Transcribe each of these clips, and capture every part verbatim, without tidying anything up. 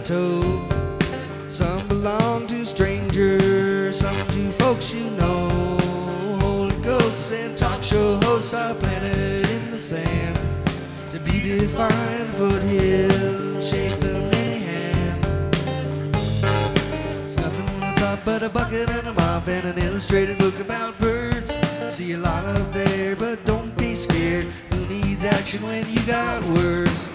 plateau. Some belong to strangers, some to folks you know. Holy ghosts and talk show hosts are planted in the sand to beautify the foothills, shape the many hands. There's nothing on the top but a bucket and a mop and an illustrated book about birds. See a lot up there, but don't be scared. Who needs action when you got words?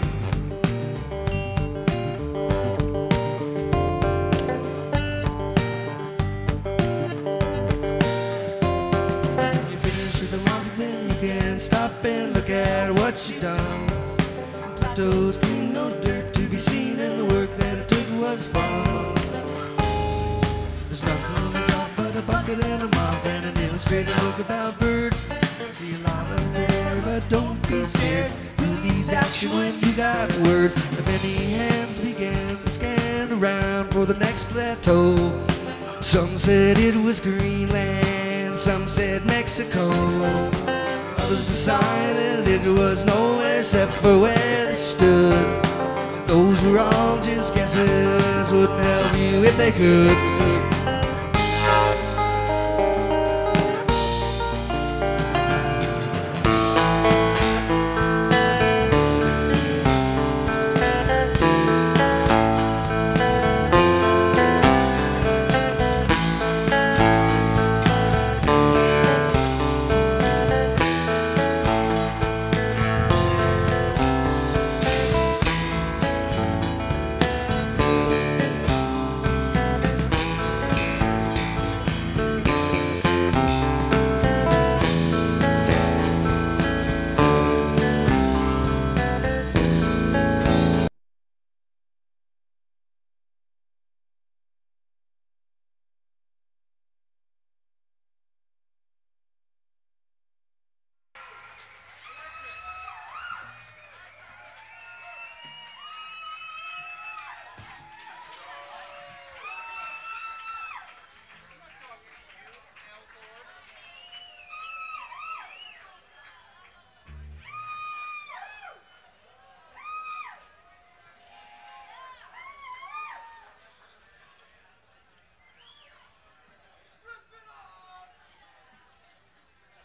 You finish with a month, then you can stop and look at what you've done. Plateau's clean, no dirt to be seen, and the work that it took was fun. There's nothing on the top but a bucket and a mop and an illustrated book about birds. See a lot of there, but don't be scared. Who needs action when you got words? The many hands began to scan around for the next plateau. Some said it was Greenland, some said Mexico. Others decided it was nowhere except for where they stood. Those were all just guesses, wouldn't help you if they could.